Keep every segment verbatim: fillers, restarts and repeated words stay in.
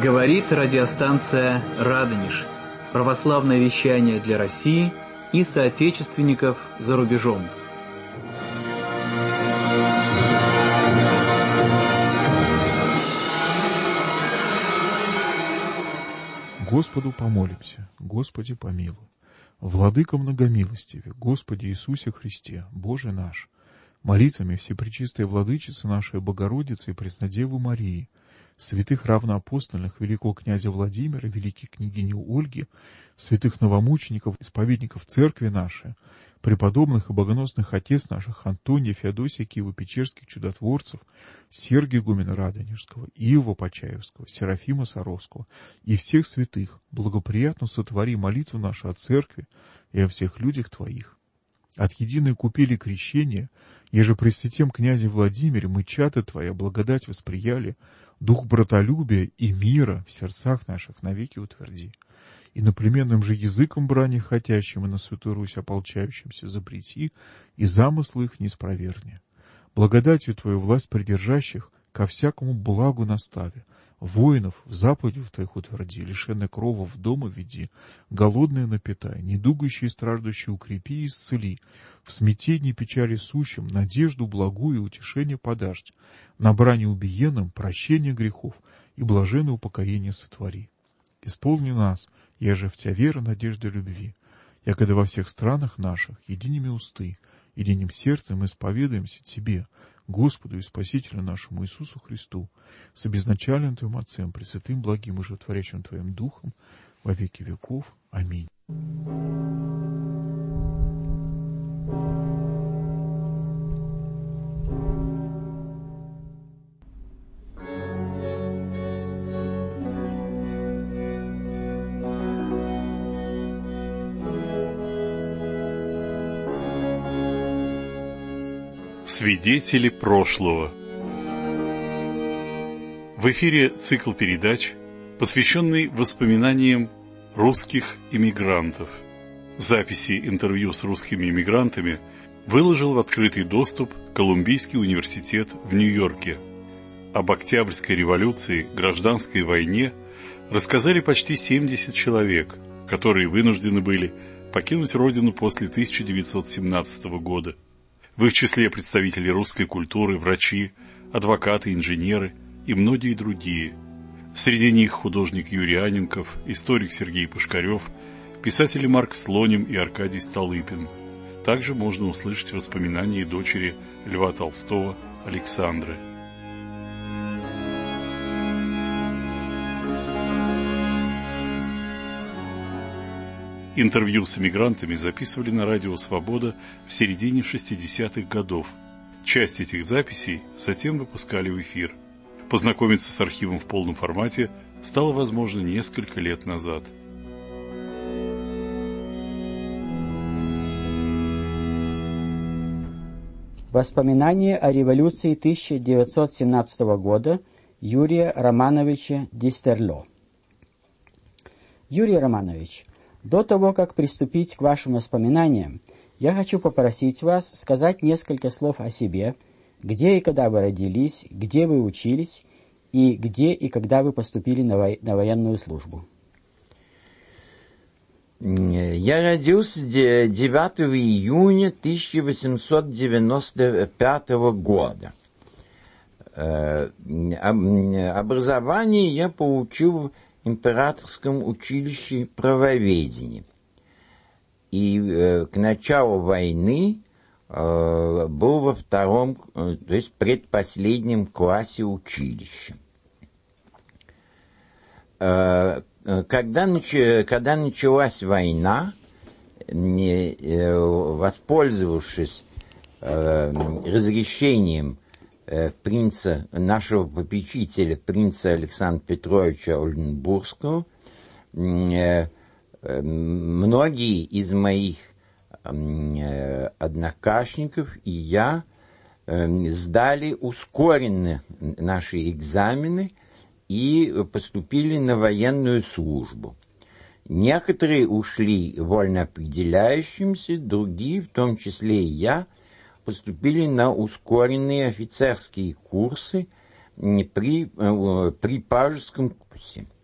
Говорит радиостанция «Радонеж». Православное вещание для России и соотечественников за рубежом. Господу помолимся, Господи помилуй. Владыка многомилостиве, Господи Иисусе Христе, Боже наш, молитвами Всепречистой Владычицы нашей Богородицы и Преснодевы Марии, святых равноапостольных великого князя Владимира, великой княгини Ольги, святых новомучеников, исповедников Церкви нашей, преподобных и богоносных отец наших Антония, Феодосия Киево-Печерских чудотворцев, Сергия игумена Радонежского, Иова Почаевского, Серафима Саровского и всех святых, благоприятно сотвори молитву нашу о Церкви и о всех людях Твоих. От единой купели крещения, еже при святем князе Владимире мы чады Твоя благодать восприяли, дух братолюбия и мира в сердцах наших навеки утверди. И наплеменным же языком брани хотящим и на святую Русь ополчающимся запрети, и замыслы их не спроверни. Благодатью Твою власть придержащих ко всякому благу настави, воинов в заповедях Твоих утверди, лишенных крова в дома веди, голодные напитай, недугающие и страждущие укрепи и исцели, в смятении печали сущим надежду благую и утешение подашь, на брани убиенным прощение грехов и блаженное упокоение сотвори. Исполни нас, еже в Тя вера, надежда, любви, якогда во всех странах наших единими усты, единым сердцем исповедаемся Тебе, Господу и Спасителю нашему Иисусу Христу, с обезначальным Твоим Отцем, Пресвятым, благим и животворящим Твоим Духом, во веки веков. Аминь. Свидетели прошлого. В эфире цикл передач, посвященный воспоминаниям русских иммигрантов. Записи интервью с русскими иммигрантами выложил в открытый доступ Колумбийский университет в Нью-Йорке. Об Октябрьской революции, гражданской войне рассказали почти семьдесят человек, которые вынуждены были покинуть родину после тысяча девятьсот семнадцатого года. В их числе представители русской культуры, врачи, адвокаты, инженеры и многие другие. Среди них художник Юрий Анненков, историк Сергей Пушкарев, писатели Марк Слоним и Аркадий Столыпин. Также можно услышать воспоминания дочери Льва Толстого Александры. Интервью с эмигрантами записывали на радио «Свобода» в середине шестидесятых годов. Часть этих записей затем выпускали в эфир. Познакомиться с архивом в полном формате стало возможно несколько лет назад. Воспоминания о революции тысяча девятьсот семнадцатого года Юрия Романовича Дистерло. Юрий Романович, до того, как приступить к вашим воспоминаниям, я хочу попросить вас сказать несколько слов о себе, где и когда вы родились, где вы учились, и где и когда вы поступили на, во... на военную службу. Я родился девятого июня тысяча восемьсот девяносто пятого года. Образование я получил в Императорском училище правоведения. И э, к началу войны э, был во втором, э, то есть предпоследнем классе училища. Э, когда, нач, когда началась война, не, э, воспользовавшись э, разрешением принца, нашего попечителя, принца Александра Петровича Ольденбургского, многие из моих однокашников и я сдали ускоренно наши экзамены и поступили на военную службу. Некоторые ушли вольноопределяющимся, другие, в том числе и я, поступили на ускоренные офицерские курсы при, при Пажеском курсе.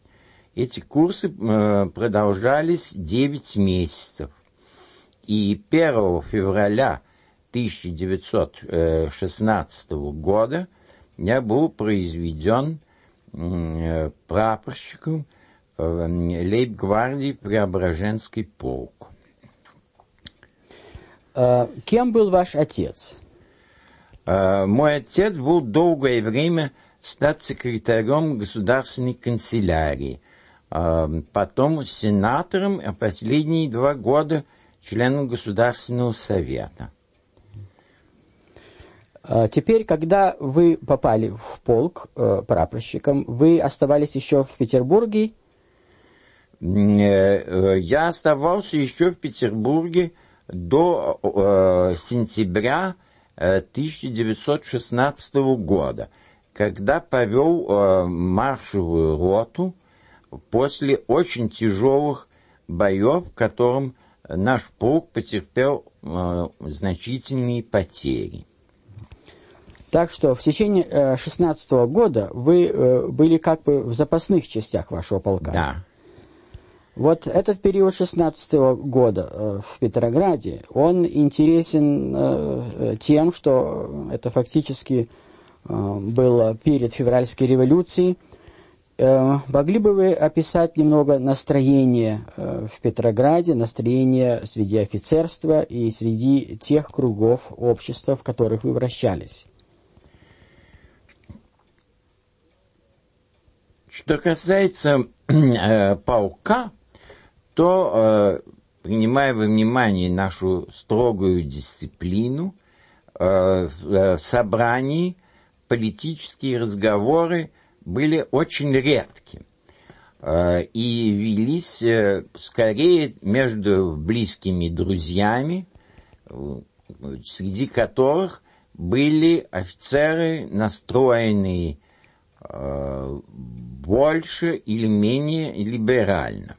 Эти курсы продолжались девять месяцев. И первого февраля тысяча девятьсот шестнадцатого года я был произведен прапорщиком лейб-гвардии Преображенский полк. Кем был ваш отец? Мой отец был долгое время статс-секретарем государственной канцелярии, потом сенатором, а последние два года членом Государственного совета. Теперь, когда вы попали в полк э, прапорщиком, вы оставались еще в Петербурге? Я оставался еще в Петербурге до э, сентября тысяча девятьсот шестнадцатого года, когда повел э, маршевую роту после очень тяжелых боев, в котором наш полк потерпел э, значительные потери. Так что в течение шестнадцатого года вы э, были как бы в запасных частях вашего полка. Да. Вот этот период шестнадцатого года э, в Петрограде, он интересен э, тем, что это фактически э, было перед февральской революцией. Э, могли бы вы описать немного настроение э, в Петрограде, настроение среди офицерства и среди тех кругов общества, в которых вы вращались? Что касается э, полка, то, э, принимая во внимание нашу строгую дисциплину, э, в, в собрании политические разговоры были очень редки э, и велись э, скорее между близкими друзьями, э, среди которых были офицеры, настроенные э, больше или менее либерально.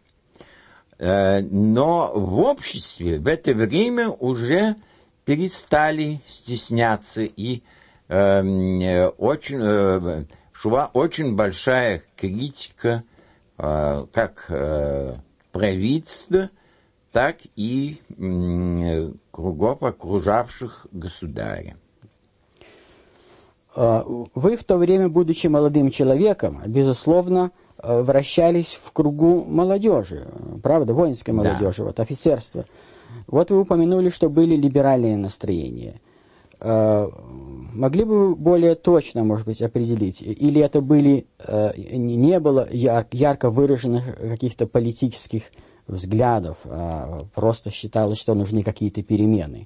Но в обществе в это время уже перестали стесняться, и э, очень, э, шла очень большая критика э, как э, правительства, так и э, кругов окружавших государя. Вы в то время, будучи молодым человеком, безусловно, вращались в кругу молодежи, правда, воинской молодежи, да. Вот офицерства. Вот вы упомянули, что были либеральные настроения. Могли бы вы более точно, может быть, определить, или это были, не было ярко выраженных каких-то политических взглядов, а просто считалось, что нужны какие-то перемены?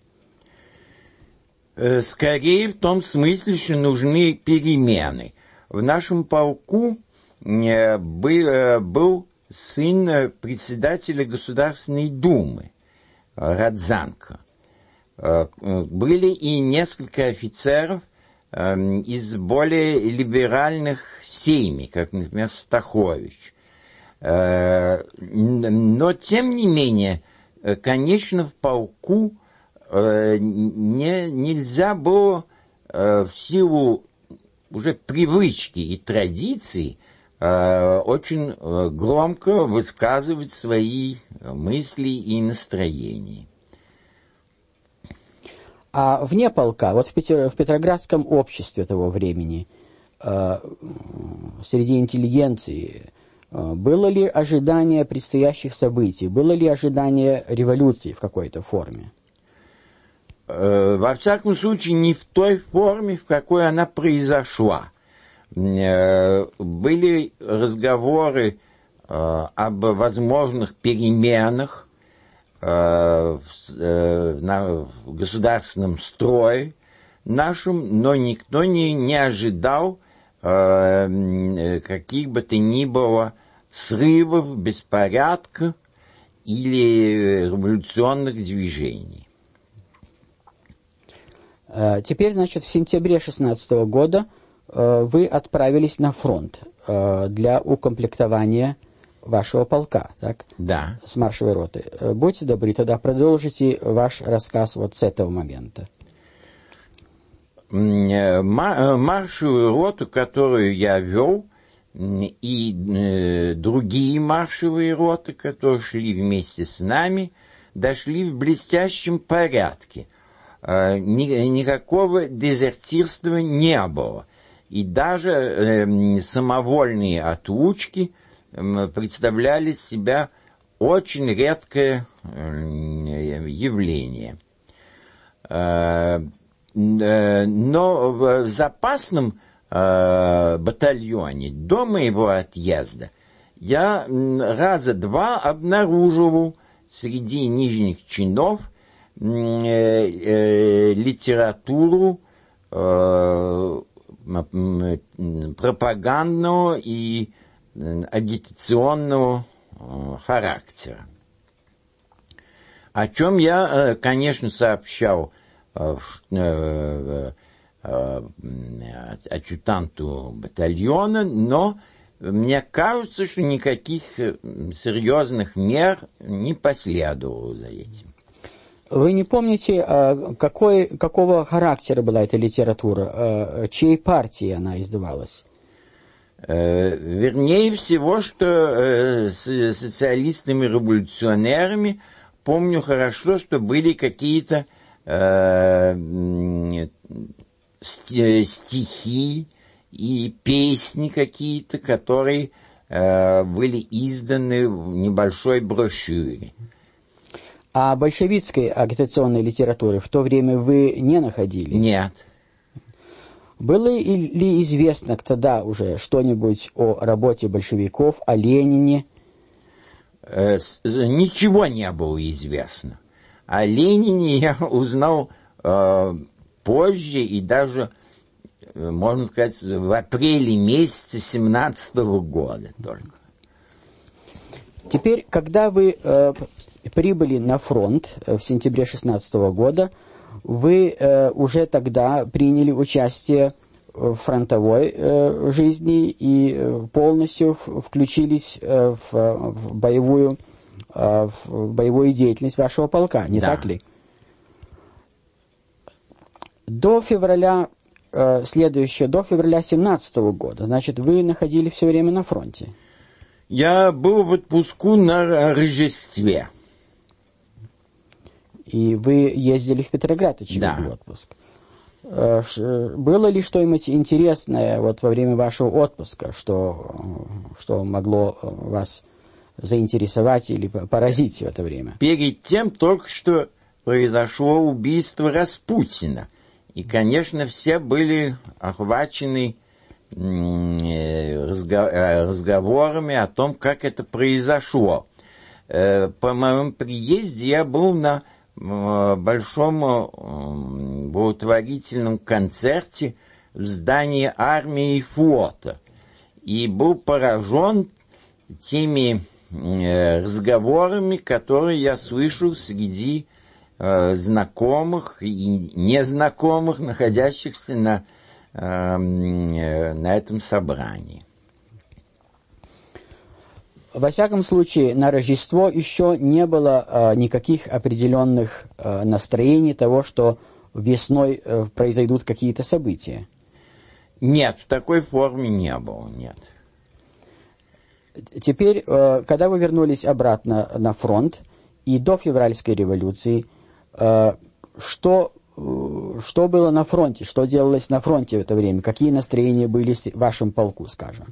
Скорее в том смысле, что нужны перемены. В нашем полку был сын председателя Государственной Думы Родзянко. Были и несколько офицеров из более либеральных семей, как, например, Стахович. Но, тем не менее, конечно, в полку не, нельзя было в силу уже привычки и традиций очень громко высказывать свои мысли и настроения. А вне полка, вот в, Петр, в петроградском обществе того времени, э, среди интеллигенции, э, было ли ожидание предстоящих событий, было ли ожидание революции в какой-то форме? Э, во всяком случае, не в той форме, в какой она произошла. Э, были разговоры э, об возможных переменах в государственном строе нашем, но никто не, не ожидал э, каких бы то ни было срывов, беспорядка или революционных движений. Теперь, значит, в сентябре шестнадцатого года э, вы отправились на фронт э, для укомплектования вашего полка, так? Да. С маршевой роты. Будьте добры, тогда продолжите ваш рассказ вот с этого момента. Маршевую роту, которую я вел, и другие маршевые роты, которые шли вместе с нами, дошли в блестящем порядке. Никакого дезертирства не было. И даже самовольные отлучки представляли из себя очень редкое явление. Но в запасном батальоне до моего отъезда я раза два обнаруживал среди нижних чинов литературу пропагандного и агитационного характера. О чем я, конечно, сообщал адъютанту батальона, но мне кажется, что никаких серьезных мер не последовало за этим. Вы не помните, какой, какого характера была эта литература, чьей партии она издавалась? Вернее всего, что с социалистами-революционерами помню хорошо, что были какие-то э, стихи и песни какие-то, которые э, были изданы в небольшой брошюре. А большевистской агитационной литературы в то время вы не находили? Нет. Было ли известно тогда уже что-нибудь о работе большевиков, о Ленине? Э, ничего не было известно. О Ленине я узнал э, позже и даже, можно сказать, в апреле месяце семнадцатого года только. Теперь, когда вы э, прибыли на фронт в сентябре шестнадцатого года, вы э, уже тогда приняли участие в фронтовой э, жизни и э, полностью в, включились э, в, в, боевую, э, в боевую деятельность вашего полка, не да. так ли? До февраля э, следующего, до февраля семнадцатого года, значит, вы находились все время на фронте. Я был в отпуску на Рождестве. И вы ездили в Петроград, очевидно, да. в отпуск. Было ли что-нибудь интересное вот во время вашего отпуска, что, что могло вас заинтересовать или поразить в это время? Перед тем только что произошло убийство Распутина. И, конечно, все были охвачены разговорами о том, как это произошло. По моему приезде я был на большом благотворительном концерте в здании армии и флота и был поражен теми разговорами, которые я слышал среди знакомых и незнакомых, находящихся на, на этом собрании. Во всяком случае, на Рождество еще не было э, никаких определенных э, настроений того, что весной э, произойдут какие-то события. Нет, в такой форме не было, нет. Теперь, э, когда вы вернулись обратно на фронт и до февральской революции, э, что, э, что было на фронте, что делалось на фронте в это время, какие настроения были в вашем полку, скажем?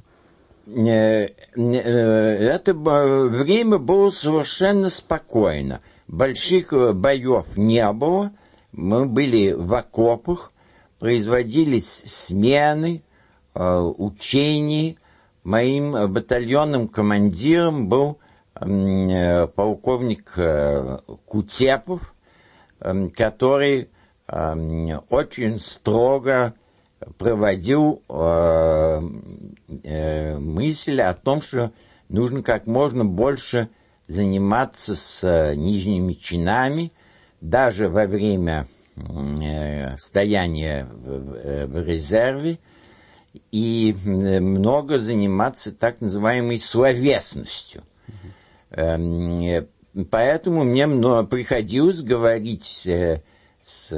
Это время было совершенно спокойно. Больших боев не было. Мы были в окопах, производились смены, учения. Моим батальонным командиром был полковник Кутепов, который очень строго проводил э, э, мысль о том, что нужно как можно больше заниматься с э, нижними чинами, даже во время э, стояния в, в резерве, и э, много заниматься так называемой словесностью. Mm-hmm. Э, поэтому мне много приходилось говорить э, с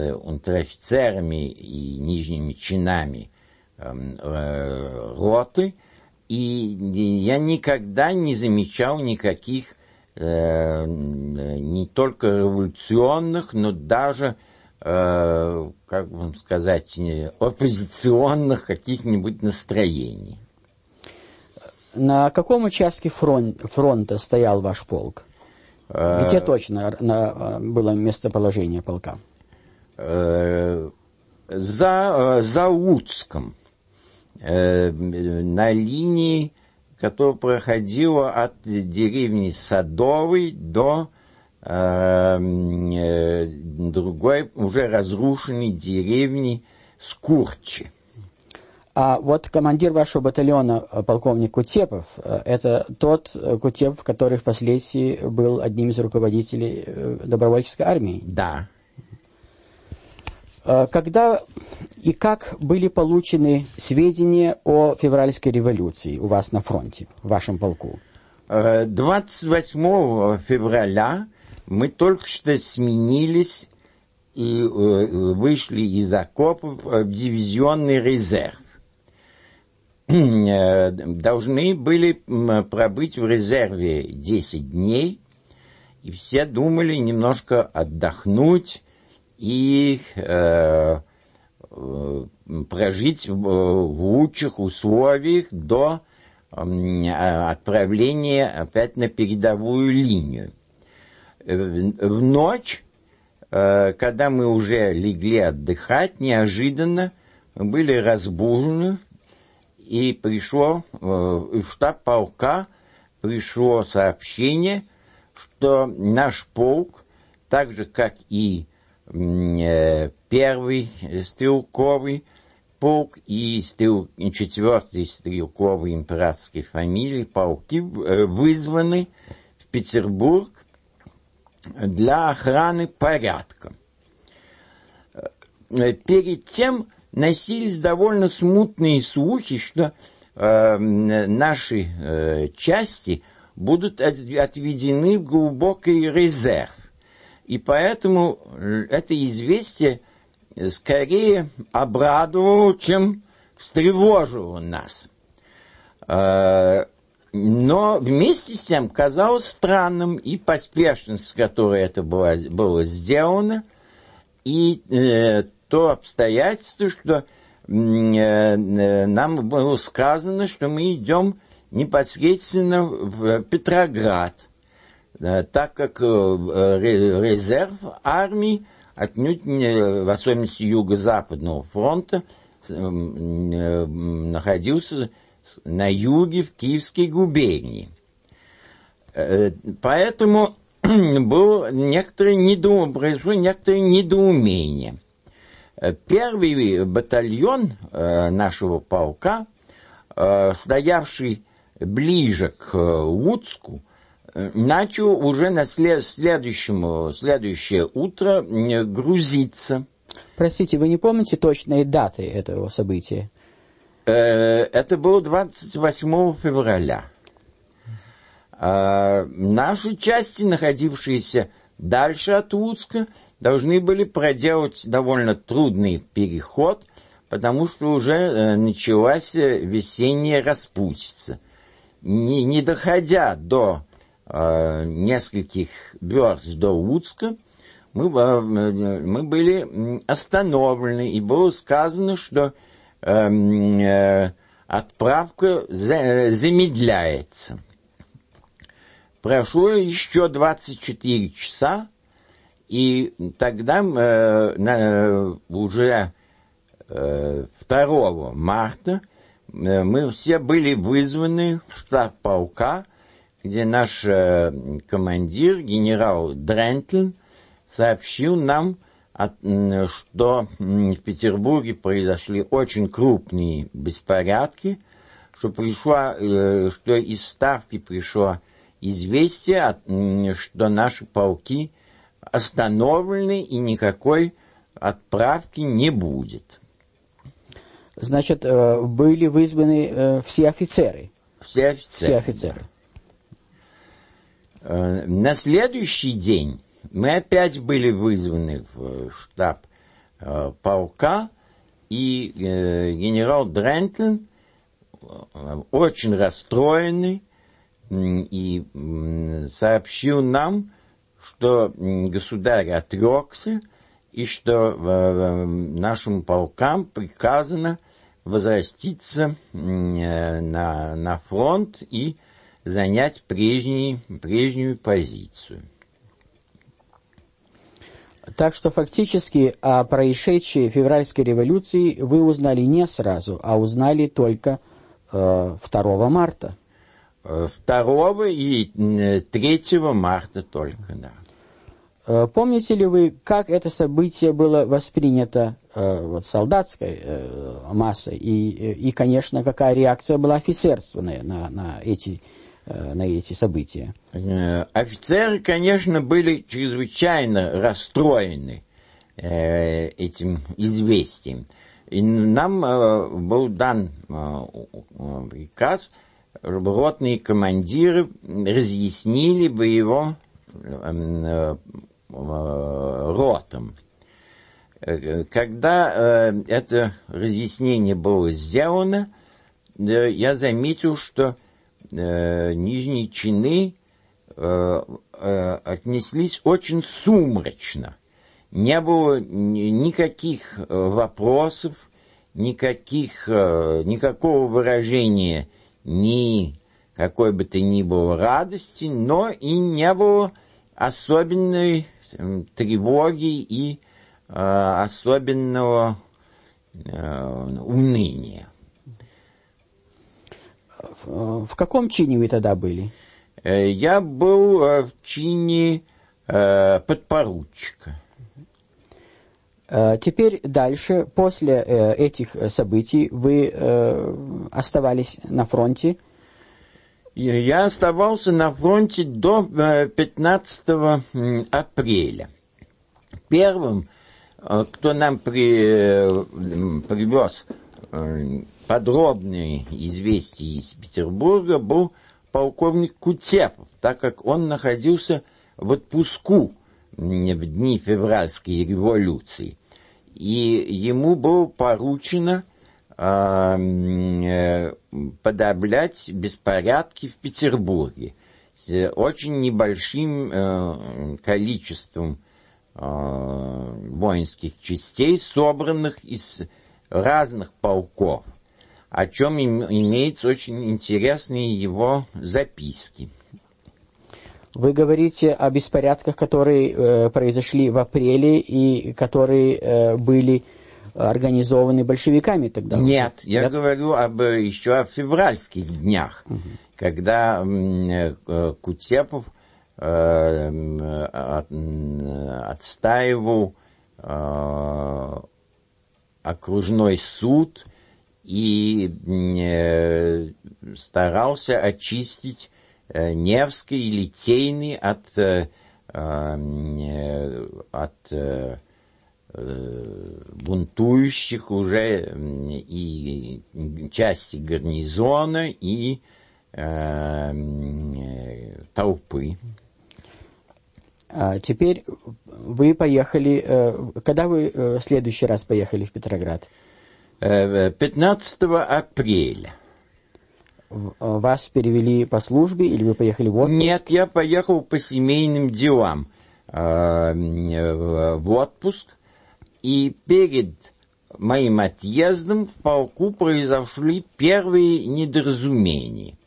унтер-офицерами и нижними чинами э, э, роты И я никогда не замечал никаких э, не только революционных, но даже, э, как вам сказать, оппозиционных каких-нибудь настроений. На каком участке фронт, фронта стоял ваш полк? Где точно на, было местоположение полка? За, за Луцком, на линии, которая проходила от деревни Садовой до другой, уже разрушенной деревни Скурчи. А вот командир вашего батальона, полковник Кутепов, это тот Кутепов, который впоследствии был одним из руководителей добровольческой армии? Да. Когда и как были получены сведения о февральской революции у вас на фронте, в вашем полку? двадцать восьмого февраля мы только что сменились и вышли из окопов в дивизионный резерв. Должны были пробыть в резерве десять дней, и все думали немножко отдохнуть и э, прожить в, в лучших условиях до э, отправления опять на передовую линию. В ночь, э, когда мы уже легли отдыхать, неожиданно мы были разбужены, и пришло э, в штаб полка пришло сообщение, что наш полк, так же как и э, первый стрелковый полк и стрел, четвертый стрелковый императорской фамилии полки, э, вызваны в Петербург для охраны порядка. Перед тем носились довольно смутные слухи, что э, наши э, части будут от, отведены в глубокий резерв. И поэтому это известие скорее обрадовало, чем встревожило нас. Э, но вместе с тем казалось странным и поспешность, с которой это было, было сделано, и э, то обстоятельство, что э, нам было сказано, что мы идем непосредственно в Петроград, э, так как э, резерв армии, отнюдь не, в особенности Юго-Западного фронта, э, э, находился на юге в Киевской губернии. Э, поэтому было некоторое недоумение, произошло некоторое недоумение. Первый батальон э, нашего полка, э, стоявший ближе к Луцку, э, начал уже на след- следующем, следующее утро э, грузиться. Простите, вы не помните точные даты этого события? Э, это было двадцать восьмого февраля. Э, наши части, находившиеся дальше от Луцка, должны были проделать довольно трудный переход, потому что уже э, началась весенняя распутица. Не, не доходя до э, нескольких верст до Луцка, мы, э, мы были остановлены, и было сказано, что э, э, отправка за, замедляется. Прошло еще двадцать четыре часа, и тогда э, на, уже э, второго марта э, мы все были вызваны в штаб полка, где наш э, командир, генерал Дрентлин, сообщил нам, от, э, что э, в Петербурге произошли очень крупные беспорядки, что, пришло, э, что из Ставки пришло известие, от, э, что наши полки остановлены и никакой отправки не будет. Значит, были вызваны все офицеры? Все офицеры. Все офицеры. Да. На следующий день мы опять были вызваны в штаб полка, и генерал Дрентлин очень расстроенный и сообщил нам, что государь отрекся и что нашим полкам приказано возвратиться на, на фронт и занять прежний, прежнюю позицию. Так что фактически о происшедшей февральской революции вы узнали не сразу, а узнали только э, второго марта. второго и третьего марта только, да. Э, помните ли вы, как это событие было воспринято э, вот, солдатской э, массой и, и, конечно, какая реакция была офицерственная на, на эти на эти события? Офицеры, конечно, были чрезвычайно расстроены э, этим известием. И нам э, был дан э, приказ, чтобы ротные командиры разъяснили бы его э, э, ротам. Когда э, это разъяснение было сделано, э, я заметил, что нижние чины э, э, отнеслись очень сумрачно. Не было никаких вопросов, никаких, э, никакого выражения ни какой бы то ни было радости, но и не было особенной э, тревоги и э, особенного э, уныния. В каком чине вы тогда были? Я был в чине э, подпоручика. Теперь дальше, после этих событий, вы э, оставались на фронте? Я оставался на фронте до пятнадцатого апреля. Первым, кто нам при, привез подробные известия из Петербурга, был полковник Кутепов, так как он находился в отпуску в дни февральской революции. И ему было поручено э, подавлять беспорядки в Петербурге с очень небольшим э, количеством э, воинских частей, собранных из разных полков, о чем им, имеются очень интересные его записки. Вы говорите о беспорядках, которые э, произошли в апреле и которые э, были организованы большевиками тогда? Нет, уже? я Нет? говорю об, еще о февральских днях, угу. когда э, Кутепов э, от, отстаивал э, окружной суд и э, старался очистить э, Невский и Литейный от, э, э, от э, бунтующих уже и части гарнизона, и э, толпы. А теперь вы поехали... Когда вы в следующий раз поехали в Петроград? пятнадцатого апреля. Вас перевели по службе или вы поехали в отпуск? Нет, я поехал по семейным делам в отпуск. И перед моим отъездом в полку произошли первые недоразумения.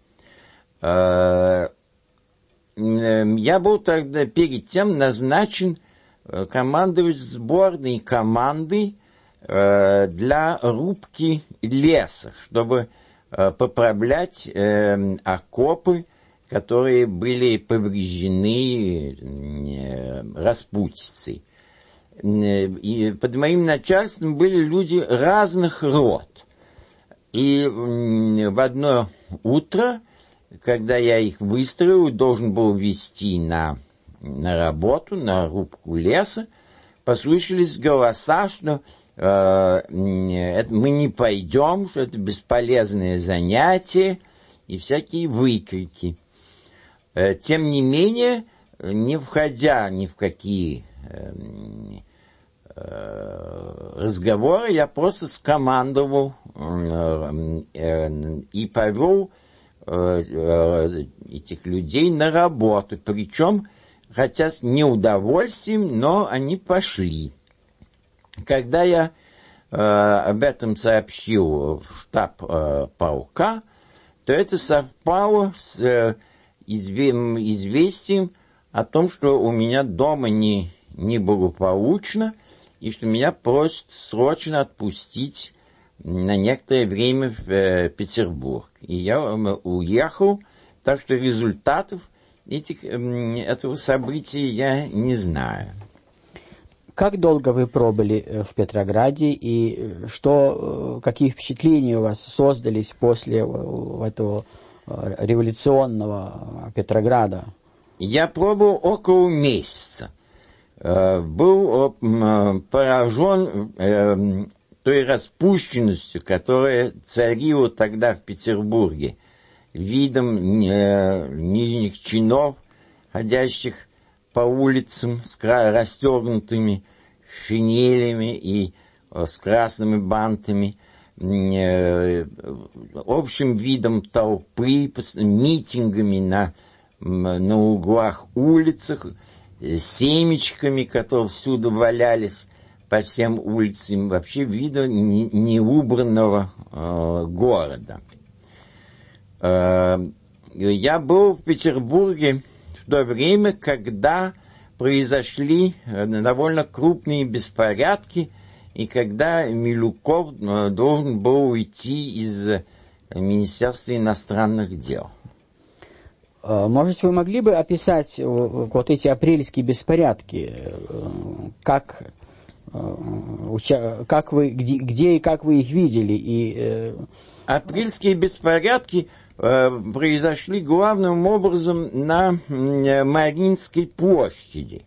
Я был тогда перед тем назначен командовать сборной командой для рубки леса, чтобы поправлять окопы, которые были повреждены распутицей. И под моим начальством были люди разных род. И в одно утро, когда я их выстроил, должен был вести на, на работу, на рубку леса, послышались голоса, что э, мы не пойдем, что это бесполезное занятие, и всякие выкрики. Э, тем не менее, не входя ни в какие э, э, разговоры, я просто скомандовал и повел этих людей на работу. Причем, хотя с неудовольствием, но они пошли. Когда я об этом сообщил в штаб полка, то это совпало с известием о том, что у меня дома не, неблагополучно, и что меня просят срочно отпустить на некоторое время в э, Петербург. И я э, уехал, так что результатов этих, э, этого события я не знаю. Как долго вы пробыли в Петрограде, и что, какие впечатления у вас создались после этого революционного Петрограда? Я пробыл около месяца. Был поражен той распущенностью, которая царила тогда в Петербурге, видом нижних чинов, ходящих по улицам с расстегнутыми шинелями и с красными бантами, общим видом толпы, митингами на, на углах улицах, семечками, которые всюду валялись по всем улицам, вообще вида неубранного э, города. Э, я был в Петербурге в то время, когда произошли довольно крупные беспорядки, и когда Милюков должен был уйти из Министерства иностранных дел. Может, вы могли бы описать вот эти апрельские беспорядки? Как, как вы, где, где и как вы их видели? И... Апрельские беспорядки произошли главным образом на Мариинской площади.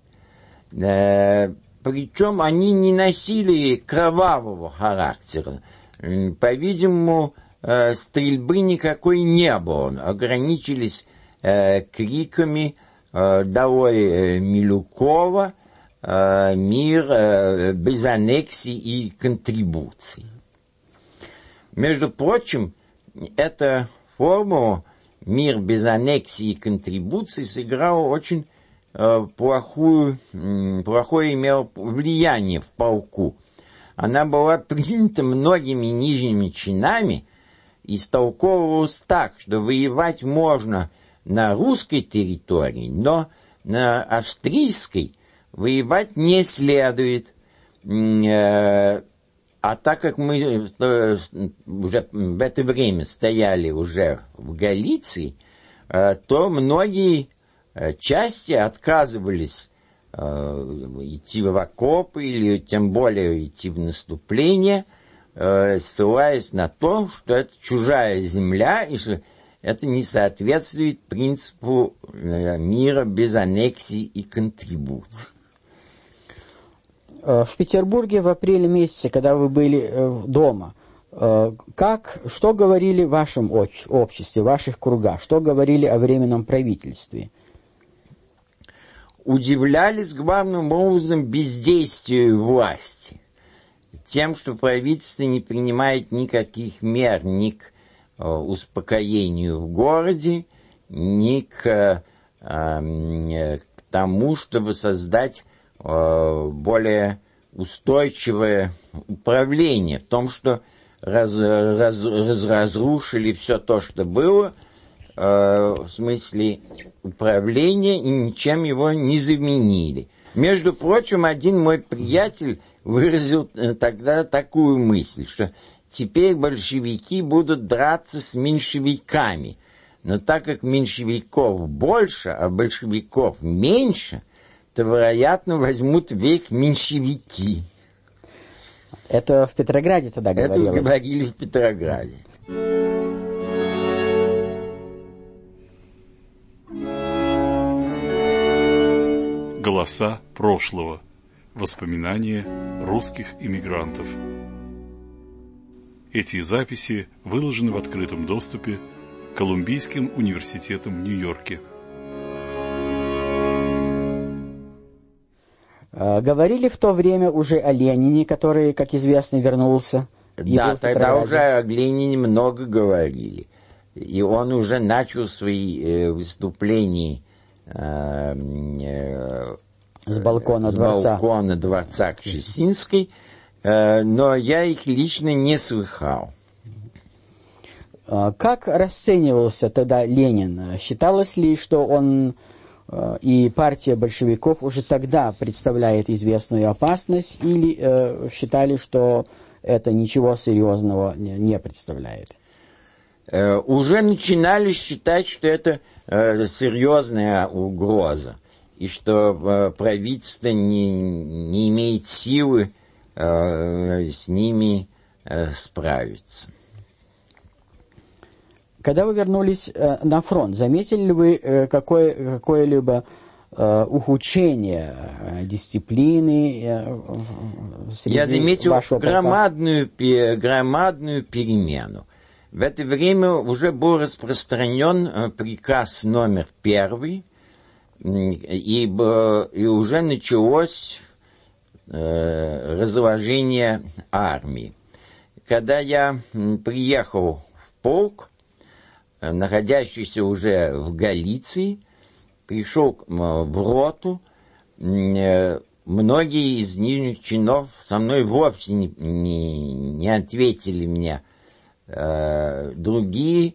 Причем они не носили кровавого характера. По-видимому, стрельбы никакой не было. Ограничились криками «Долой Милюкова», «Мир без аннексий и контрибуций». Между прочим, эта формула «Мир без аннексий и контрибуций» сыграла очень плохую, плохое имело влияние в полку. Она была принята многими нижними чинами и истолковывалась так, что воевать можно на русской территории, но на австрийской воевать не следует. А так как мы уже в это время стояли уже в Галиции, то многие части отказывались идти в окопы или тем более идти в наступление, ссылаясь на то, что это чужая земля и что это не соответствует принципу мира без аннексий и контрибуций. В Петербурге в апреле месяце, когда вы были дома, как, что говорили в вашем обществе, в ваших кругах, что говорили о Временном правительстве? Удивлялись главным образом бездействию власти, тем, что правительство не принимает никаких мер ни к э, успокоению в городе, ни к, э, э, к тому, чтобы создать э, более устойчивое управление, в том, что раз, раз, раз, разрушили все то, что было, в смысле управления, и ничем его не заменили. Между прочим, один мой приятель выразил тогда такую мысль, что теперь большевики будут драться с меньшевиками, но так как меньшевиков больше, а большевиков меньше, то, вероятно, возьмут верх меньшевики. Это в Петрограде тогда говорилось? Это говорили в Петрограде. Голоса прошлого. Воспоминания русских иммигрантов. Эти записи выложены в открытом доступе Колумбийским университетом в Нью-Йорке. Говорили в то время уже о Ленине, который, как известно, вернулся И да, тогда в уже о Ленине много говорили. И он уже начал свои э, выступления э, э, с балкона с дворца. балкона дворца Кшесинской, э, но я их лично не слыхал. Как расценивался тогда Ленин? Считалось ли, что он э, и партия большевиков уже тогда представляет известную опасность, или э, считали, что это ничего серьезного не, не представляет? Э, уже начинали считать, что это э, серьезная угроза, и что э, правительство не, не имеет силы э, с ними э, справиться. Когда вы вернулись э, на фронт, заметили ли вы э, какое, какое-либо э, ухудшение э, дисциплины э, среди Я заметил вашего полка? громадную, громадную перемену. В это время уже был распространен э, приказ номер первый, и, и уже началось э, разложение армии. Когда я приехал в полк, находящийся уже в Галиции, пришел в роту, многие из нижних чинов со мной вовсе не, не, не ответили мне. Другие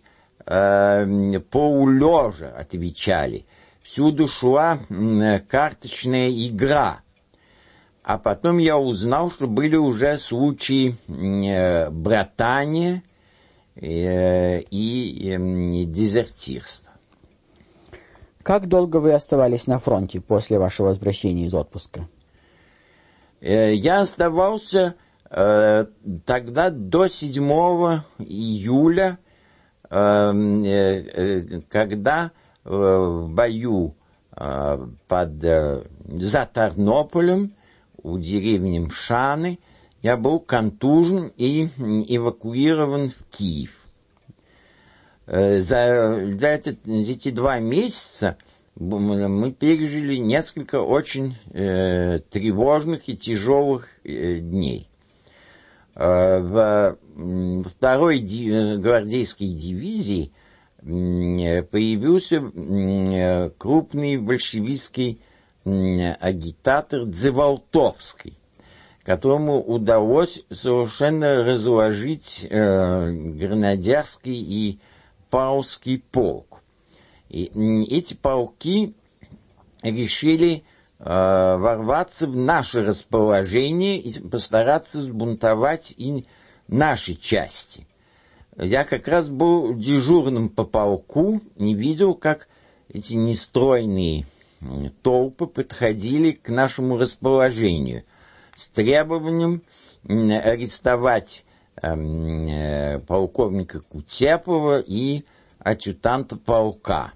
полулежа отвечали. Всюду шла карточная игра. А потом я узнал, что были уже случаи братания и, и дезертирства. Как долго вы оставались на фронте после вашего возвращения из отпуска? Я оставался э, тогда до седьмого июля, э, э, когда э, в бою э, под, э, за Тарнополем у деревни Мшаны я был контужен и эвакуирован в Киев. За, за, этот, за эти два месяца мы пережили несколько очень э, тревожных и тяжелых э, дней. Э, в второй ди, гвардейской дивизии э, появился э, крупный большевистский э, агитатор Дзевалтовский, которому удалось совершенно разложить э, гренадерский и паулский полк. И эти полки решили э, ворваться в наше расположение и постараться сбунтовать и наши части. Я как раз был дежурным по полку и видел, как эти нестройные толпы подходили к нашему расположению с требованием арестовать э, полковника Кутепова и адъютанта полка.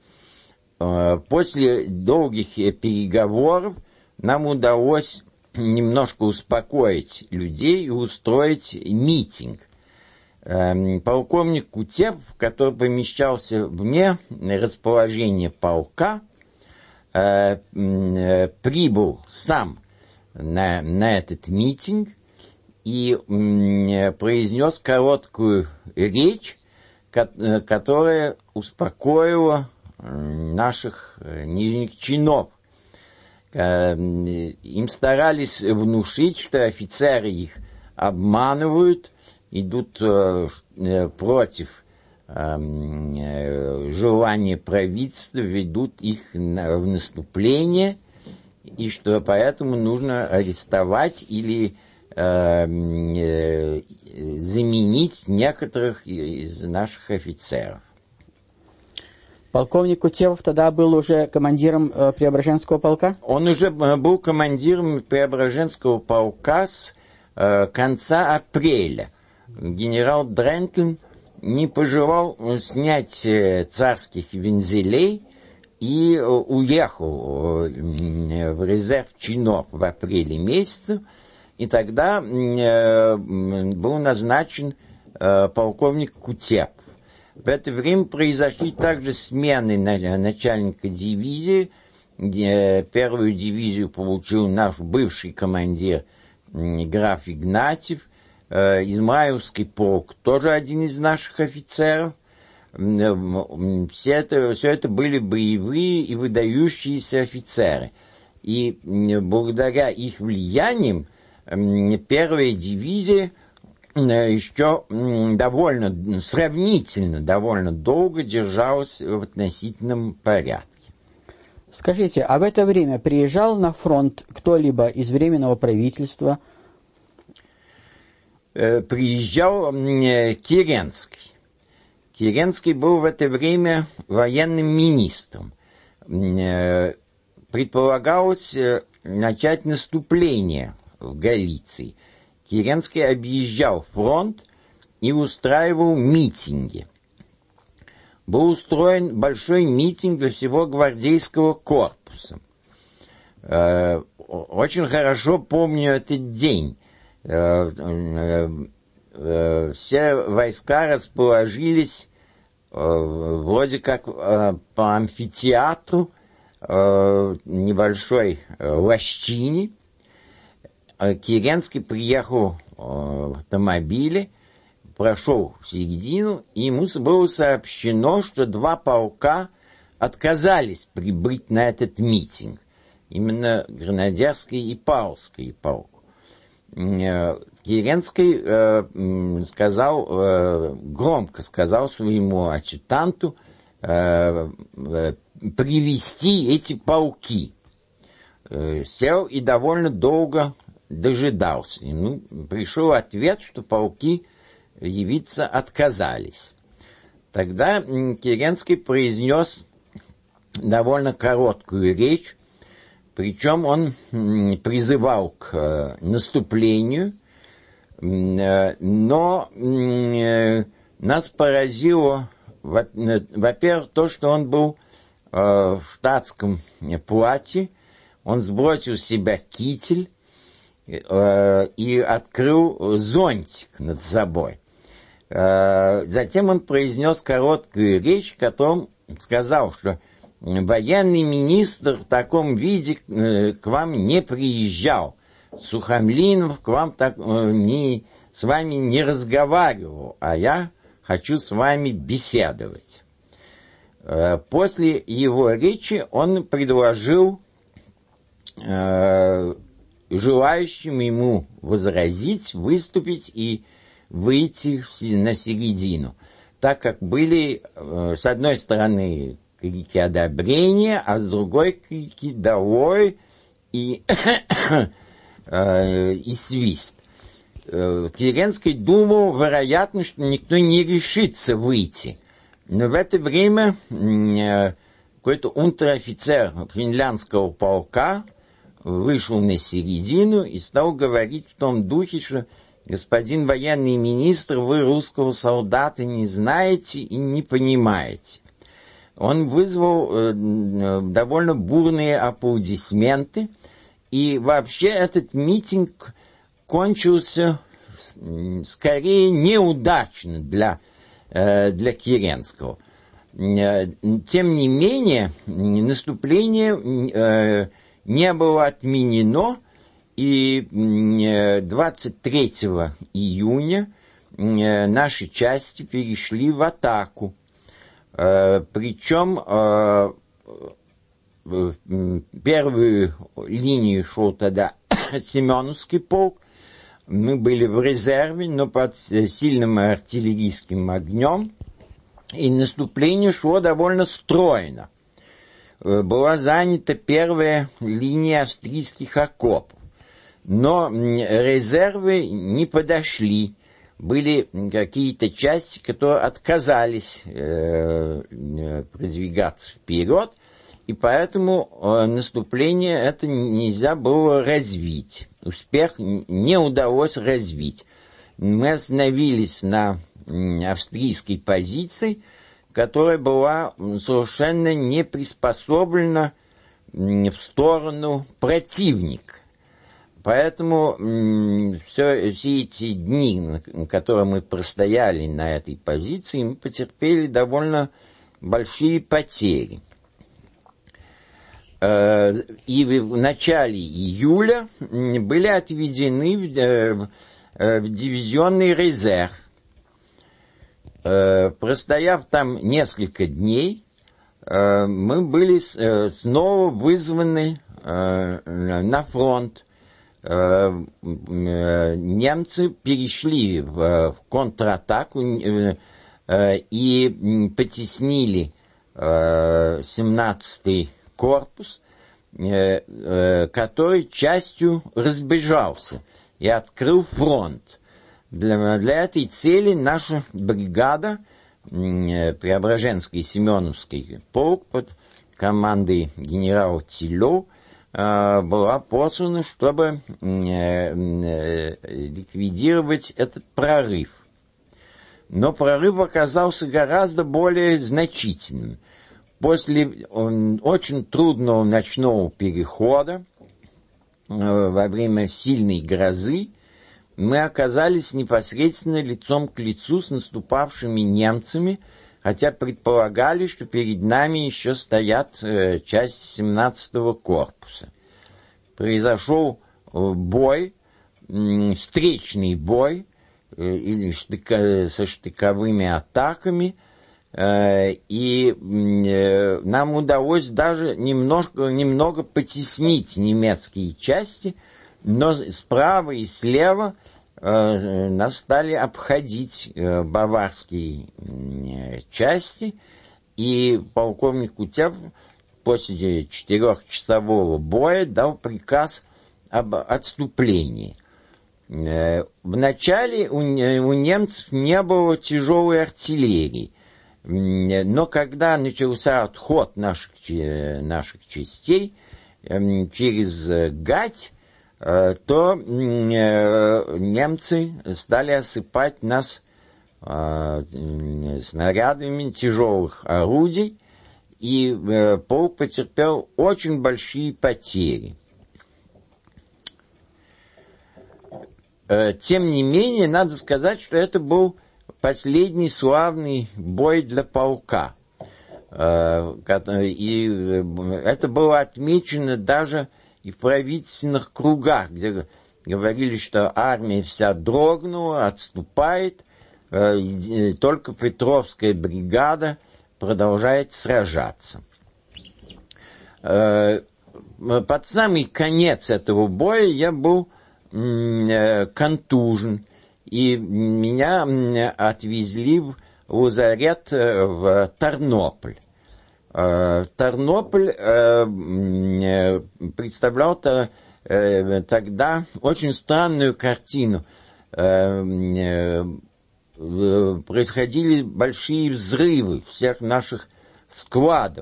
Э, после долгих переговоров нам удалось немножко успокоить людей и устроить митинг. Э, полковник Кутепов, который помещался вне расположения полка, э, э, прибыл сам На, на этот митинг и м, произнес короткую речь, ко- которая успокоила м, наших нижних чинов. Э, им старались внушить, что офицеры их обманывают, идут э, против э, желания правительства, ведут их на, в наступление, и что поэтому нужно арестовать или э, э, заменить некоторых из наших офицеров. Полковник Кутепов тогда был уже командиром э, Преображенского полка? Он уже был командиром Преображенского полка с э, конца апреля. Генерал Дрентлин не пожелал снять э, царских вензелей и уехал в резерв чинов в апреле месяце, и тогда был назначен полковник Кутепов. В это время произошли также смены начальника дивизии. Первую дивизию получил наш бывший командир граф Игнатьев, Измайловский полк, тоже один из наших офицеров. Все это, все это были боевые и выдающиеся офицеры. И благодаря их влияниям первая дивизия еще довольно, сравнительно довольно долго держалась в относительном порядке. Скажите, а в это время приезжал на фронт кто-либо из Временного правительства? Приезжал Керенский. Керенский был в это время военным министром. Предполагалось начать наступление в Галиции. Керенский объезжал фронт и устраивал митинги. Был устроен большой митинг для всего гвардейского корпуса. Очень хорошо помню этот день. Все войска расположились вроде как по амфитеатру, небольшой лощине. Керенский приехал в автомобиле, прошел в середину, и ему было сообщено, что два полка отказались прибыть на этот митинг. Именно Гренадерский и Павловский полк. Керенский э, сказал, э, громко сказал своему адъютанту э, э, привести эти полки. Э, сел и довольно долго дожидался. Ну, пришел ответ, что полки явиться отказались. Тогда Керенский произнес довольно короткую речь, причем он призывал к наступлению, но нас поразило, во-первых, то, что он был в штатском платье, он сбросил с себя китель и открыл зонтик над собой. Затем он произнес короткую речь, в которой сказал, что военный министр в таком виде к вам не приезжал. Сухомлинов к вам так, не, с вами не разговаривал, а я хочу с вами беседовать. После его речи он предложил э, желающим ему возразить, выступить и выйти на середину, так как были э, с одной стороны крики одобрения, а с другой крики «долой» и, э, и свист. Керенский думал, вероятно, что никто не решится выйти. Но в это время э, какой-то унтер-офицер финляндского полка вышел на середину и стал говорить в том духе, что господин военный министр, вы русского солдата не знаете и не понимаете. Он вызвал э, довольно бурные аплодисменты, и вообще этот митинг кончился скорее неудачно для, э, для Керенского. Тем не менее, наступление э, не было отменено, и двадцать третьего июня э, наши части перешли в атаку. Э, причем э, в первую линию шел тогда Семеновский полк. Мы были в резерве, но под сильным артиллерийским огнем, и наступление шло довольно стройно. Э, была занята первая линия австрийских окопов, но резервы не подошли. Были какие-то части, которые отказались э, продвигаться вперед, и поэтому э, наступление это нельзя было развить. Успех не удалось развить. Мы остановились на австрийской позиции, которая была совершенно не приспособлена в сторону противника. Поэтому все, все эти дни, на которые мы простояли на этой позиции, мы потерпели довольно большие потери. И в начале июля были отведены в дивизионный резерв. Простояв там несколько дней, мы были снова вызваны на фронт. Немцы перешли в контратаку и потеснили семнадцатый корпус, который частью разбежался и открыл фронт. Для, для этой цели наша бригада, Преображенский Семеновский полк под командой генерала Тилё, была послана, чтобы ликвидировать этот прорыв. Но прорыв оказался гораздо более значительным. После очень трудного ночного перехода, во время сильной грозы, мы оказались непосредственно лицом к лицу с наступавшими немцами, хотя предполагали, что перед нами еще стоят э, части семнадцатого корпуса. Произошел э, бой, э, встречный бой э, или штыка, со штыковыми атаками, э, и э, нам удалось даже немножко, немного потеснить немецкие части, но справа и слева э, нас стали обходить э, баварские э, части, и полковник Кутяв после четырехчасового боя дал приказ об отступлении. Э, вначале у, у немцев не было тяжелой артиллерии, э, но когда начался отход наших, э, наших частей э, через э, Гать, то немцы стали осыпать нас снарядами тяжелых орудий, и полк потерпел очень большие потери. Тем не менее, надо сказать, что это был последний славный бой для полка. И это было отмечено даже и в правительственных кругах, где говорили, что армия вся дрогнула, отступает, э, только Петровская бригада продолжает сражаться. Э, под самый конец этого боя я был э, контужен, и меня отвезли в лазарет в Тарнополь. Тарнополь э, представлял -то, э, тогда очень странную картину. Э, э, происходили большие взрывы всех наших складов.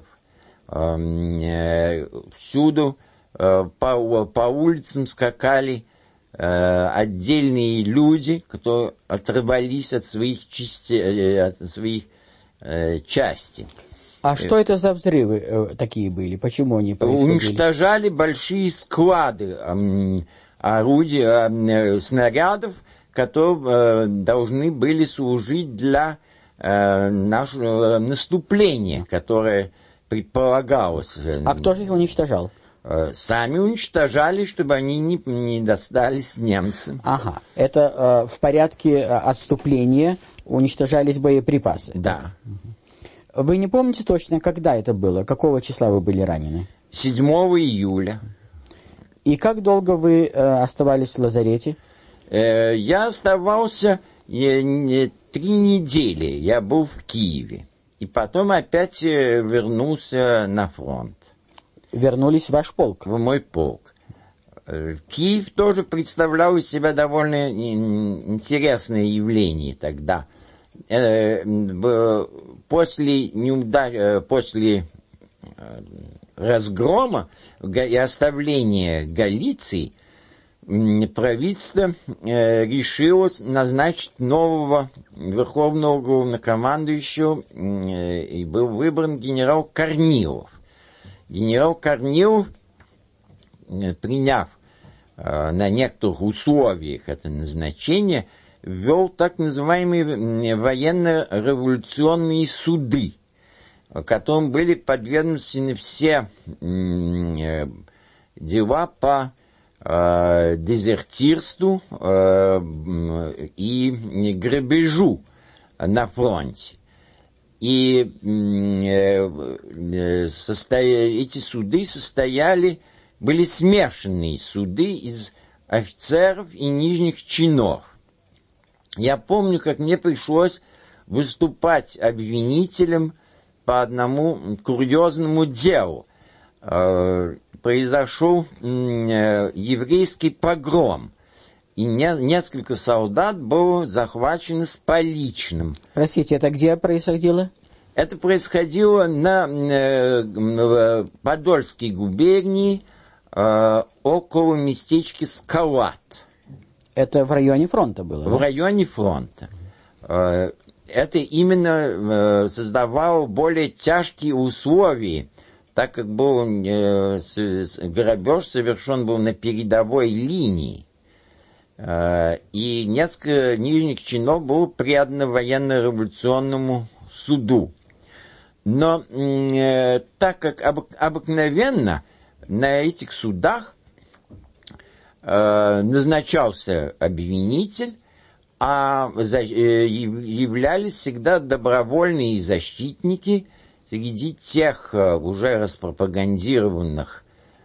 Э, всюду э, по, по улицам скакали э, отдельные люди, которые оторвались от своих частей, от своих э, частей. А что это за взрывы э, такие были? Почему они происходили? Уничтожали большие склады э, орудий, э, снарядов, которые э, должны были служить для э, нашего наступления, которое предполагалось. А кто же их уничтожал? Э, сами уничтожали, чтобы они не, не достались немцам. Ага, это э, в порядке отступления уничтожались боеприпасы? Да. Вы не помните точно, когда это было? Какого числа вы были ранены? седьмого июля. И как долго вы э, оставались в лазарете? Э, я оставался э, не, три недели. Я был в Киеве. И потом опять э, вернулся на фронт. Вернулись в ваш полк? В мой полк. Э, Киев тоже представлял из себя довольно интересное явление тогда. После, неуда... после разгрома и оставления Галиции правительство решило назначить нового верховного главнокомандующего, и был выбран генерал Корнилов. Генерал Корнилов, приняв на некоторых условиях это назначение, ввел так называемые военно-революционные суды, которым были подвергнуты все дела по э, дезертирству э, и грабежу на фронте. И э, состоя... эти суды состояли, были смешанные суды из офицеров и нижних чинов. Я помню, как мне пришлось выступать обвинителем по одному курьезному делу. Э, произошел э, еврейский погром, и не, несколько солдат было захвачено с поличным. Простите, это где происходило? Это происходило на э, в Подольской губернии, э, около местечка Скалат. Это в районе фронта было? В да? районе фронта. Э, это именно э, создавало более тяжкие условия, так как был э, с, с, грабеж совершен был на передовой линии. И несколько нижних чинов было предано военно-революционному суду. Но э, так как обык- обыкновенно на этих судах э, назначался обвинитель, а за, э, являлись всегда добровольные защитники среди тех э, уже распропагандированных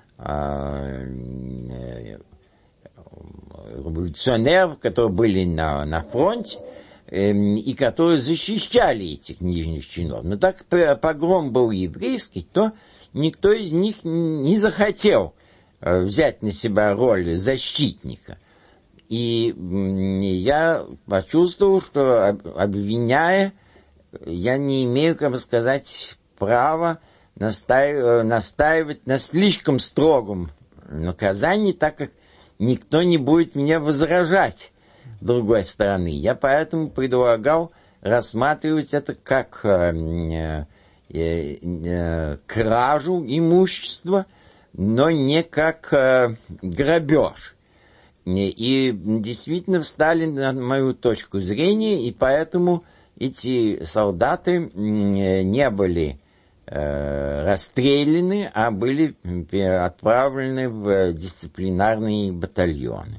э, революционеров, которые были на, на фронте, э, и которые защищали этих нижних чинов. Но так как погром был еврейский, то никто из них не захотел э, взять на себя роль защитника. И э, я почувствовал, что, обвиняя, я не имею, как бы сказать, права настаивать, настаивать на слишком строгом наказании, так как никто не будет меня возражать с другой стороны. Я поэтому предлагал рассматривать это как э, э, э, кражу имущества, но не как э, грабеж. И действительно встали на мою точку зрения, и поэтому эти солдаты не были расстреляны, а были отправлены в дисциплинарные батальоны.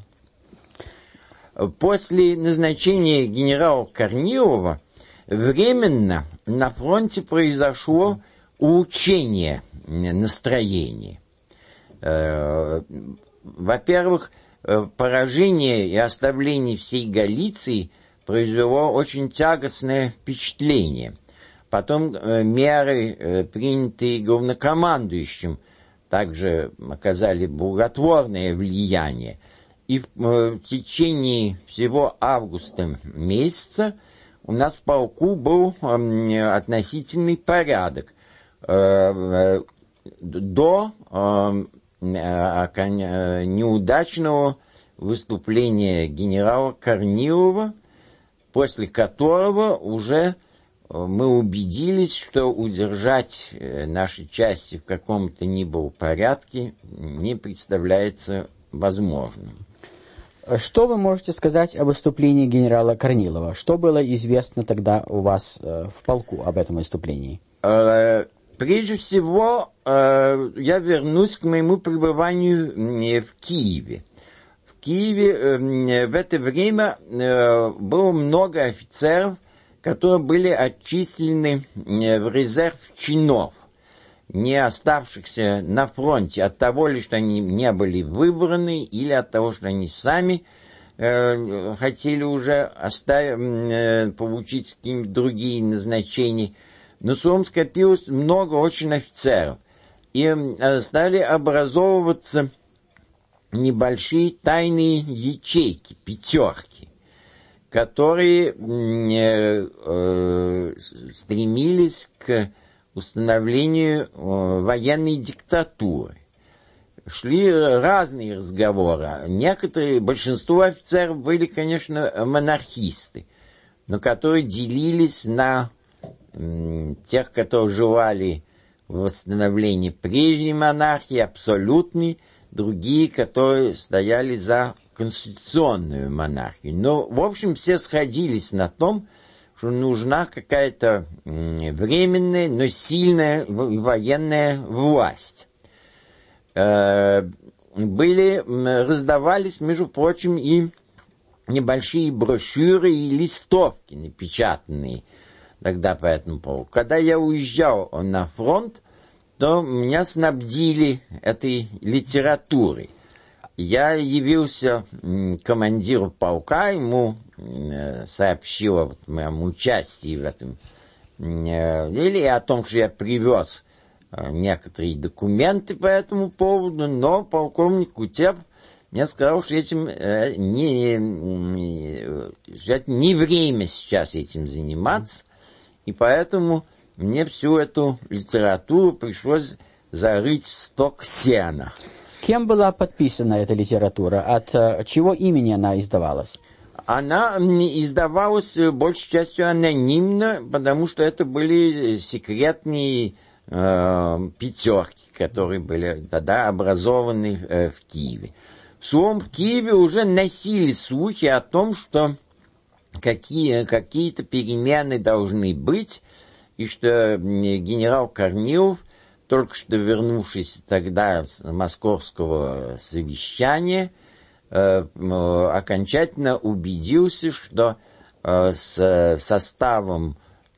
После назначения генерала Корнилова временно на фронте произошло улучшение настроения. Во-первых, поражение и оставление всей Галиции произвело очень тягостное впечатление. Потом э, меры, э, принятые главнокомандующим, также оказали благотворное влияние. И э, в течение всего августа месяца у нас в полку был э, относительный порядок. Э, э, до э, э, неудачного выступления генерала Корнилова, после которого уже мы убедились, что удержать наши части в каком-то ни было порядке не представляется возможным. Что вы можете сказать о выступлении генерала Корнилова? Что было известно тогда у вас э, в полку об этом выступлении? Э, прежде всего, э, я вернусь к моему пребыванию в Киеве. В Киеве э, в это время э, было много офицеров, которые были отчислены в резерв чинов, не оставшихся на фронте от того ли, что они не были выбраны, или от того, что они сами э, хотели уже оставить, э, получить какие-нибудь другие назначения. Но словом скопилось много очень офицеров. И э, стали образовываться небольшие тайные ячейки, пятерки, которые э, э, стремились к установлению э, военной диктатуры. Шли разные разговоры. Некоторые, большинство офицеров были, конечно, монархисты, но которые делились на э, тех, которые желали восстановления прежней монархии, абсолютной, другие, которые стояли за конституционную монархию. Но, в общем, все сходились на том, что нужна какая-то временная, но сильная военная власть. Было были, раздавались, между прочим, и небольшие брошюры и листовки напечатанные тогда по этому поводу. Когда я уезжал на фронт, то меня снабдили этой литературой. Я явился командиру полка, ему сообщил о моем участии в этом деле, о том, что я привез некоторые документы по этому поводу, но полковник Кутеп мне сказал, что этим э, не, не, что это не время сейчас этим заниматься, и поэтому мне всю эту литературу пришлось зарыть в сток сена. Кем была подписана эта литература? От э, чего имени она издавалась? Она издавалась большей частью анонимно, потому что это были секретные э, пятерки, которые были тогда образованы э, в Киеве. Словом, в Киеве уже носили слухи о том, что какие, какие-то перемены должны быть, и что генерал Корнилов, только что вернувшись тогда с московского совещания, э, окончательно убедился, что э, с составом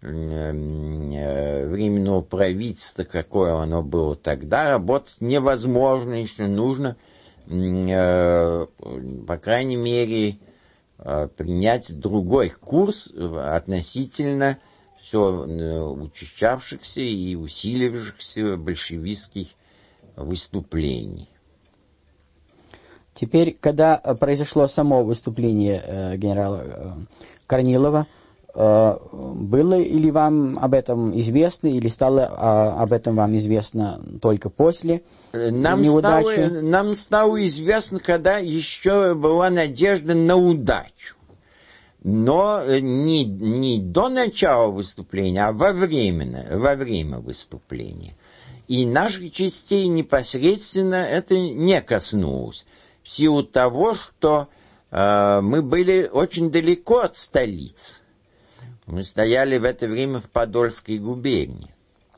э, временного правительства, какое оно было тогда, работать невозможно, и что нужно, э, по крайней мере, э, принять другой курс относительно все учащавшихся и усилившихся большевистских выступлений. Теперь, когда произошло само выступление э, генерала э, Корнилова, э, было ли вам об этом известно, или стало э, об этом вам известно только после нам неудачи? Стало, нам стало известно, когда еще была надежда на удачу. Но не, не до начала выступления, а во время, во время выступления. И наших частей непосредственно это не коснулось. В силу того, что э, мы были очень далеко от столицы. Мы стояли в это время в Подольской губернии.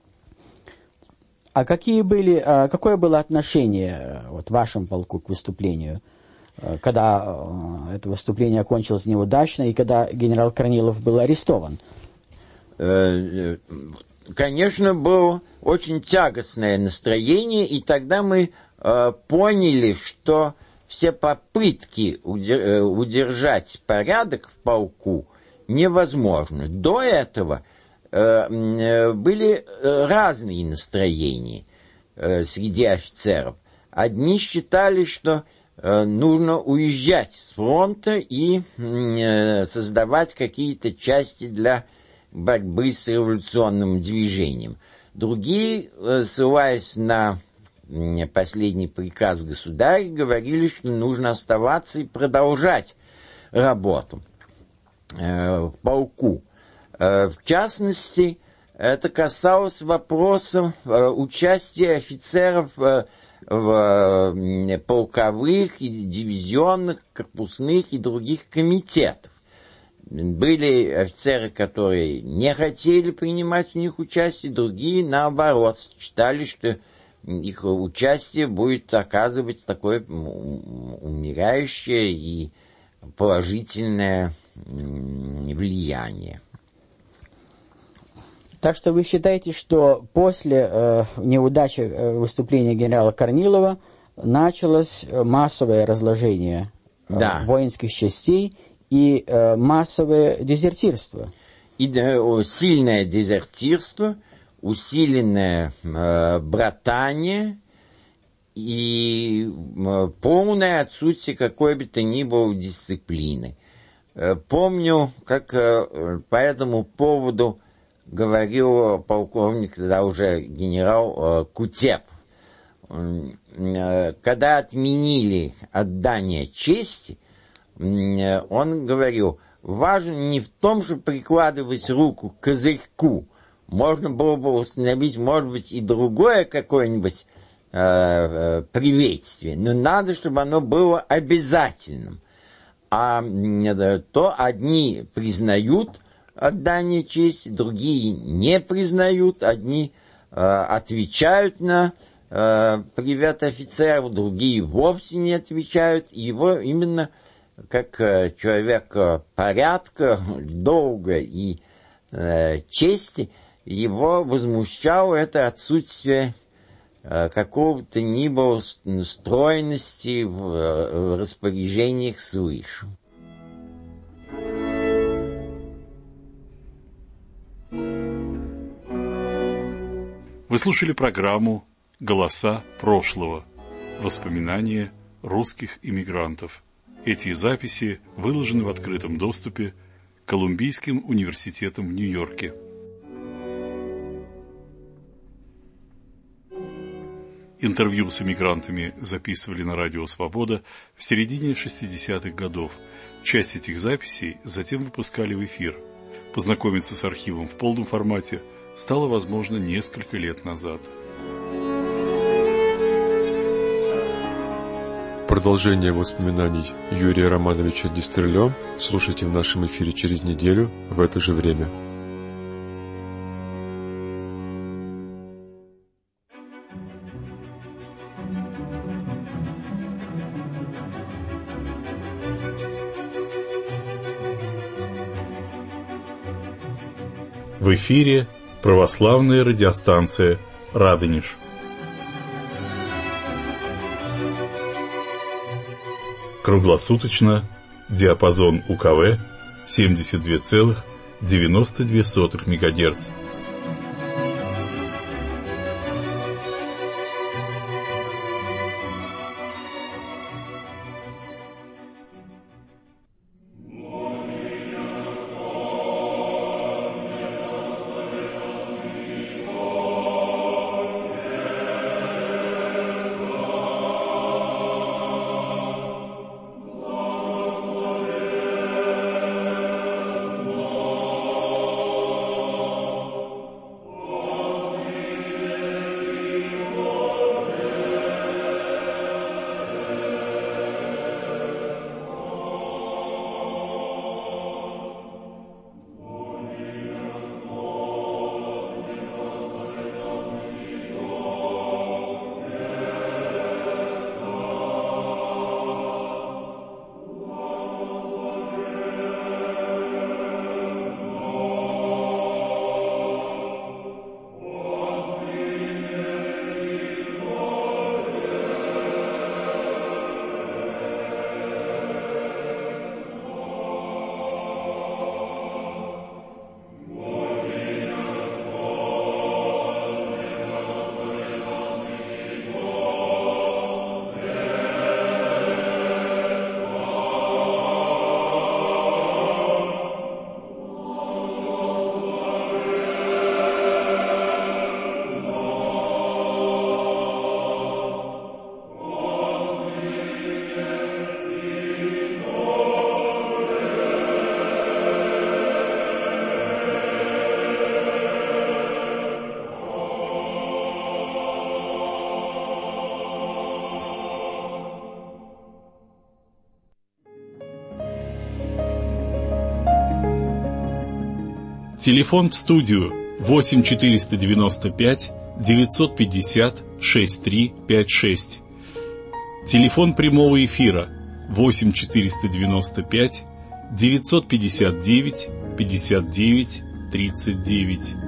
А какие были, какое было отношение вот, в вашем полку к выступлению, когда это выступление окончилось неудачно и когда генерал Корнилов был арестован? Конечно, было очень тягостное настроение, и тогда мы поняли, что все попытки удержать порядок в полку невозможны. До этого были разные настроения среди офицеров. Одни считали, что нужно уезжать с фронта и создавать какие-то части для борьбы с революционным движением. Другие, ссылаясь на последний приказ государя, говорили, что нужно оставаться и продолжать работу в полку. В частности, это касалось вопросов участия офицеров в полковых, и дивизионных, корпусных и других комитетах. Были офицеры, которые не хотели принимать в них участие, другие, наоборот, считали, что их участие будет оказывать такое умиряющее и положительное влияние. Так что вы считаете, что после э, неудачи э, выступления генерала Корнилова началось массовое разложение э, да. воинских частей и э, массовое дезертирство? И э, сильное дезертирство, усиленное э, братание и э, полное отсутствие какой бы то ни было дисциплины. Э, помню, как э, по этому поводу говорил полковник, тогда уже генерал Кутеп. Когда отменили отдание чести, он говорил, важно не в том, чтобы прикладывать руку к козырьку. Можно было бы установить, может быть, и другое какое-нибудь э, приветствие, но надо, чтобы оно было обязательным. А то одни признают отдание чести, другие не признают, одни э, отвечают на э, «Привет, офицер», другие вовсе не отвечают. Его именно как э, человека порядка, долга и э, чести, его возмущало это отсутствие э, какого-то ни было стройности в, в распоряжениях свыше. Вы слушали программу «Голоса прошлого. Воспоминания русских иммигрантов». Эти записи выложены в открытом доступе Колумбийским университетом в Нью-Йорке. Интервью с иммигрантами записывали на радио «Свобода» в середине шестидесятых годов. Часть этих записей затем выпускали в эфир. Познакомиться с архивом в полном формате стало возможно несколько лет назад. Продолжение воспоминаний Юрия Романовича Дистерлё слушайте в нашем эфире через неделю в это же время. В эфире православная радиостанция «Радонеж». Круглосуточно, диапазон У Ка В семьдесят два целых девяносто две сотых мегагерц. Телефон в студию восемь четыреста девяносто пять девятьсот пятьдесят шестьдесят три пятьдесят шесть. Телефон прямого эфира восемь четыреста девяносто пять девятьсот пятьдесят девять пятьдесят девять тридцать девять.